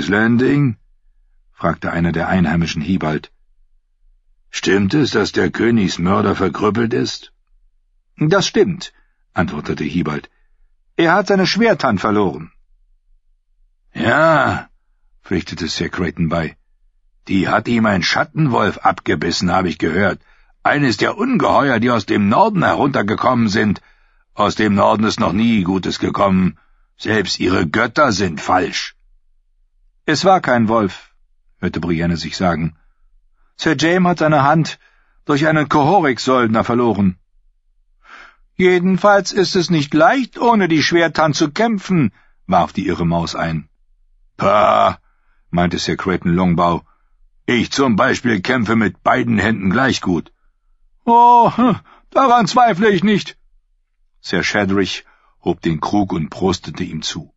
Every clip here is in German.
King's Landing?« fragte einer der Einheimischen Hiebald. »Stimmt es, dass der Königsmörder verkrüppelt ist?« »Das stimmt«, antwortete Hiebald. »Er hat seine Schwerthand verloren.« »Ja«, pflichtete Sir Creighton bei, »die hat ihm ein Schattenwolf abgebissen, habe ich gehört. Eines der Ungeheuer, die aus dem Norden heruntergekommen sind. Aus dem Norden ist noch nie Gutes gekommen. Selbst ihre Götter sind falsch.« »Es war kein Wolf«, hörte Brienne sich sagen. »Sir James hat seine Hand durch einen Cohoric-Söldner verloren.« »Jedenfalls ist es nicht leicht, ohne die Schwerthand zu kämpfen«, warf die irre Maus ein. »Pah«, meinte Sir Creighton Longbow, »ich zum Beispiel kämpfe mit beiden Händen gleich gut.« »Oh, daran zweifle ich nicht.« Sir Shadrich hob den Krug und prostete ihm zu.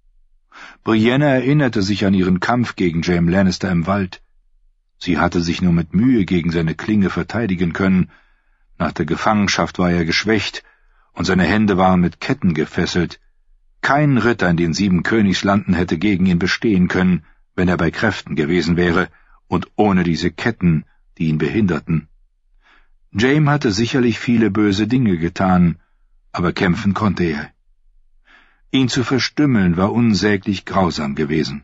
Brienne erinnerte sich an ihren Kampf gegen Jaime Lannister im Wald. Sie hatte sich nur mit Mühe gegen seine Klinge verteidigen können. Nach der Gefangenschaft war er geschwächt, und seine Hände waren mit Ketten gefesselt. Kein Ritter in den 7 Königslanden hätte gegen ihn bestehen können, wenn er bei Kräften gewesen wäre, und ohne diese Ketten, die ihn behinderten. Jaime hatte sicherlich viele böse Dinge getan, aber kämpfen konnte er. Ihn zu verstümmeln war unsäglich grausam gewesen.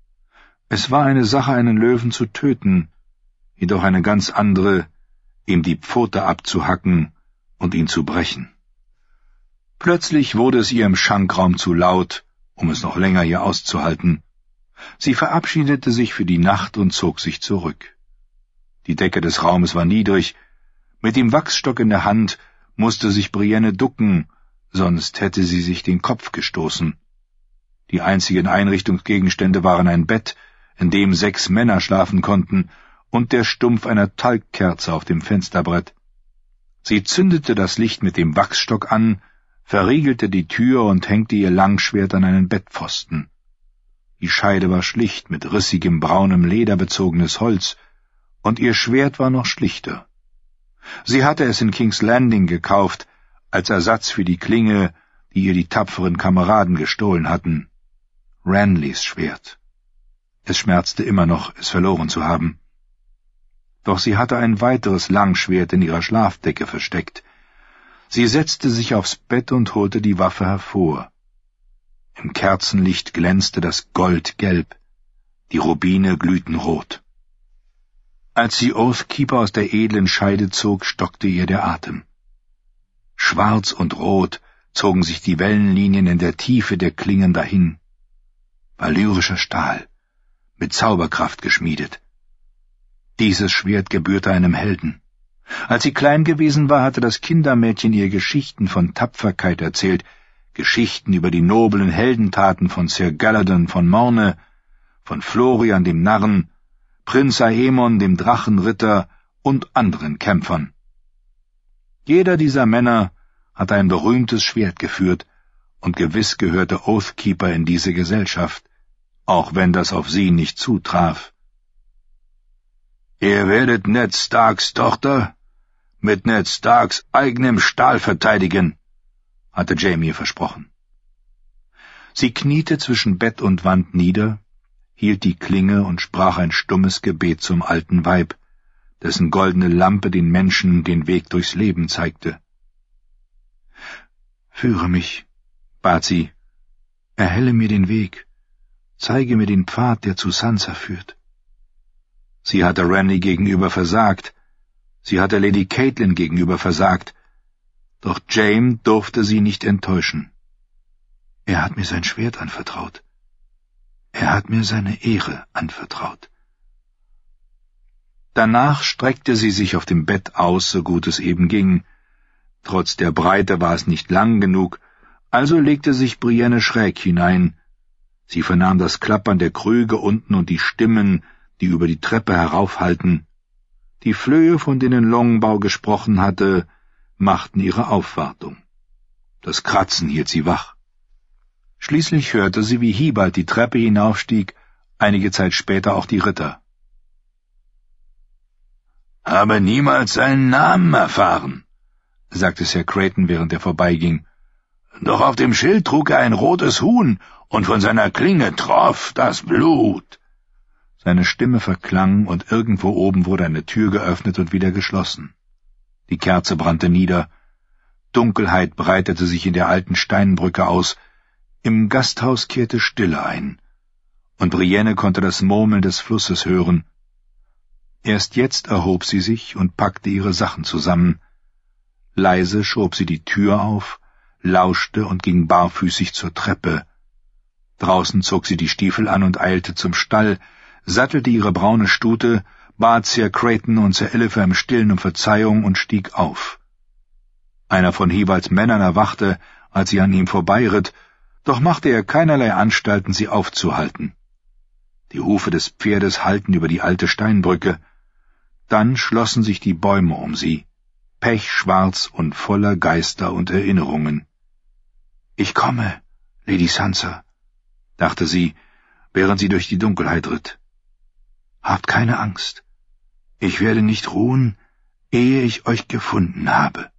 Es war eine Sache, einen Löwen zu töten, jedoch eine ganz andere, ihm die Pfote abzuhacken und ihn zu brechen. Plötzlich wurde es ihr im Schankraum zu laut, um es noch länger hier auszuhalten. Sie verabschiedete sich für die Nacht und zog sich zurück. Die Decke des Raumes war niedrig. Mit dem Wachsstock in der Hand musste sich Brienne ducken, sonst hätte sie sich den Kopf gestoßen. Die einzigen Einrichtungsgegenstände waren ein Bett, in dem 6 Männer schlafen konnten, und der Stumpf einer Talgkerze auf dem Fensterbrett. Sie zündete das Licht mit dem Wachsstock an, verriegelte die Tür und hängte ihr Langschwert an einen Bettpfosten. Die Scheide war schlicht, mit rissigem braunem Leder bezogenes Holz, und ihr Schwert war noch schlichter. Sie hatte es in King's Landing gekauft, als Ersatz für die Klinge, die ihr die tapferen Kameraden gestohlen hatten. Renlys Schwert. Es schmerzte immer noch, es verloren zu haben. Doch sie hatte ein weiteres Langschwert in ihrer Schlafdecke versteckt. Sie setzte sich aufs Bett und holte die Waffe hervor. Im Kerzenlicht glänzte das Gold gelb, die Rubine glühten rot. Als sie Oathkeeper aus der edlen Scheide zog, stockte ihr der Atem. Schwarz und rot zogen sich die Wellenlinien in der Tiefe der Klingen dahin. Valyrischer Stahl, mit Zauberkraft geschmiedet. Dieses Schwert gebührte einem Helden. Als sie klein gewesen war, hatte das Kindermädchen ihr Geschichten von Tapferkeit erzählt, Geschichten über die noblen Heldentaten von Sir Galladon von Morne, von Florian dem Narren, Prinz Aemon dem Drachenritter und anderen Kämpfern. Jeder dieser Männer hatte ein berühmtes Schwert geführt, und gewiss gehörte Oathkeeper in diese Gesellschaft, auch wenn das auf sie nicht zutraf. »Ihr werdet Ned Starks Tochter mit Ned Starks eigenem Stahl verteidigen«, hatte Jaime ihr versprochen. Sie kniete zwischen Bett und Wand nieder, hielt die Klinge und sprach ein stummes Gebet zum alten Weib, dessen goldene Lampe den Menschen den Weg durchs Leben zeigte. »Führe mich«, bat sie, »erhelle mir den Weg, zeige mir den Pfad, der zu Sansa führt.« Sie hatte Renly gegenüber versagt, sie hatte Lady Catelyn gegenüber versagt, doch Jaime durfte sie nicht enttäuschen. Er hat mir sein Schwert anvertraut. Er hat mir seine Ehre anvertraut. Danach streckte sie sich auf dem Bett aus, so gut es eben ging. Trotz der Breite war es nicht lang genug, also legte sich Brienne schräg hinein. Sie vernahm das Klappern der Krüge unten und die Stimmen, die über die Treppe heraufhallten. Die Flöhe, von denen Longbow gesprochen hatte, machten ihre Aufwartung. Das Kratzen hielt sie wach. Schließlich hörte sie, wie Hiebald die Treppe hinaufstieg, einige Zeit später auch die Ritter. »Habe niemals seinen Namen erfahren«, sagte Sir Creighton, während er vorbeiging. »Doch auf dem Schild trug er ein rotes Huhn, und von seiner Klinge troff das Blut. Seine Stimme verklang, und irgendwo oben wurde eine Tür geöffnet und wieder geschlossen. Die Kerze brannte nieder. Dunkelheit breitete sich in der alten Steinbrücke aus. Im Gasthaus kehrte Stille ein, und Brienne konnte das Murmeln des Flusses hören. Erst jetzt erhob sie sich und packte ihre Sachen zusammen. Leise schob sie die Tür auf, lauschte und ging barfüßig zur Treppe. Draußen zog sie die Stiefel an und eilte zum Stall, sattelte ihre braune Stute, bat Sir Creighton und Sir Elifer im Stillen um Verzeihung und stieg auf. Einer von Hewalds Männern erwachte, als sie an ihm vorbeiritt, doch machte er keinerlei Anstalten, sie aufzuhalten. Die Hufe des Pferdes hallten über die alte Steinbrücke. Dann schlossen sich die Bäume um sie, pechschwarz und voller Geister und Erinnerungen. »Ich komme, Lady Sansa«, dachte sie, während sie durch die Dunkelheit ritt. »Habt keine Angst. Ich werde nicht ruhen, ehe ich euch gefunden habe.«